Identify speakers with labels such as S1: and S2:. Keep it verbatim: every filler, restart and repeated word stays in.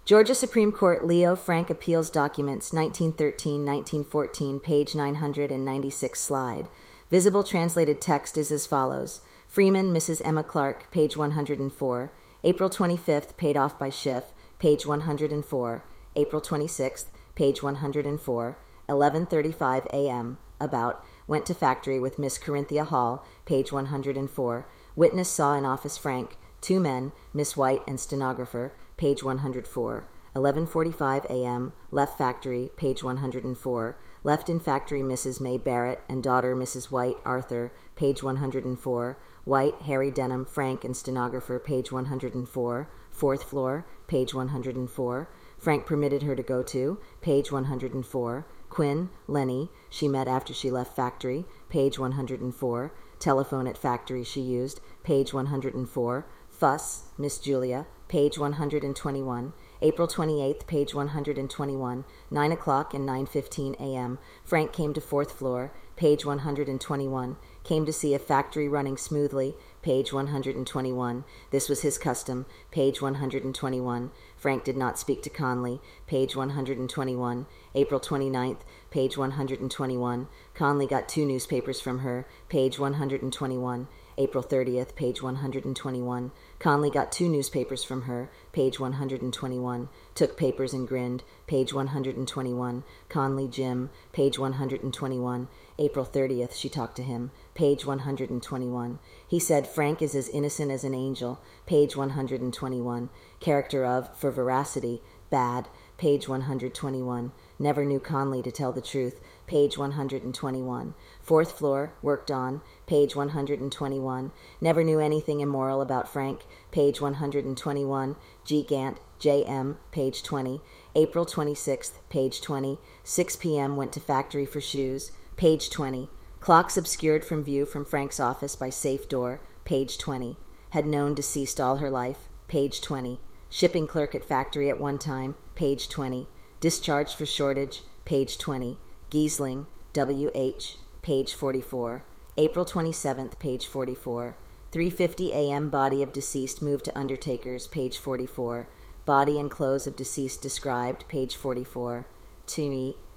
S1: Georgia Supreme Court Leo Frank Appeals Documents, nineteen thirteen to nineteen fourteen, page nine hundred ninety-six slide. Visible translated text is as follows. Freeman, Missus Emma Clark, page one hundred four. April twenty-fifth, paid off by Schiff, page one hundred four. April twenty-sixth, page one hundred four. eleven thirty-five a.m. About. Went to factory with Miss Corinthia Hall, page one hundred four. Witness saw in office Frank. Two men, Miss White and stenographer, page one hundred four. eleven forty-five a.m. Left factory, page one hundred four. Left in factory Missus May Barrett and daughter Missus White, Arthur, page one hundred four. White, Harry Denham, Frank and stenographer, page one hundred four. Fourth floor, page one hundred four. Frank permitted her to go to, page one hundred four. Quinn, Lenny, she met after she left factory, page one hundred four. Telephone at factory she used, page one hundred four. Fuss, Miss Julia, page one hundred twenty-one. April twenty-eighth, page one hundred twenty-one. nine o'clock and nine fifteen a.m. Frank came to fourth floor, page one hundred twenty-one. Came to see a factory running smoothly, page one hundred twenty-one. This was his custom, page one hundred twenty-one. Frank did not speak to Conley, page one hundred twenty-one. April twenty-ninth, page one hundred twenty-one. Conley got two newspapers from her, page one hundred twenty-one. April thirtieth, page one hundred twenty-one. Conley got two newspapers from her, page one hundred twenty-one. Took papers and grinned, page one hundred twenty-one. Conley, Jim, page one hundred twenty-one. April thirtieth, she talked to him, page one hundred twenty-one. He said, Frank is as innocent as an angel, page one hundred twenty-one. Character of, for veracity, bad, page one hundred twenty-one. Never knew Conley to tell the truth, page one hundred twenty-one. Fourth floor, worked on, page one hundred twenty-one. Never knew anything immoral about Frank, page one hundred twenty-one. G. Gant, J M, page twenty. April twenty-sixth, page twenty. six p.m. went to factory for shoes, page twenty. Clocks obscured from view from Frank's office by safe door, page twenty. Had known deceased all her life, page twenty. Shipping clerk at factory at one time, page twenty. Discharged for shortage, page twenty. Giesling, W H, page forty-four. April twenty-seventh, page forty-four. three fifty a.m. Body of deceased moved to undertaker's, page forty-four. Body and clothes of deceased described, page forty-four. To me,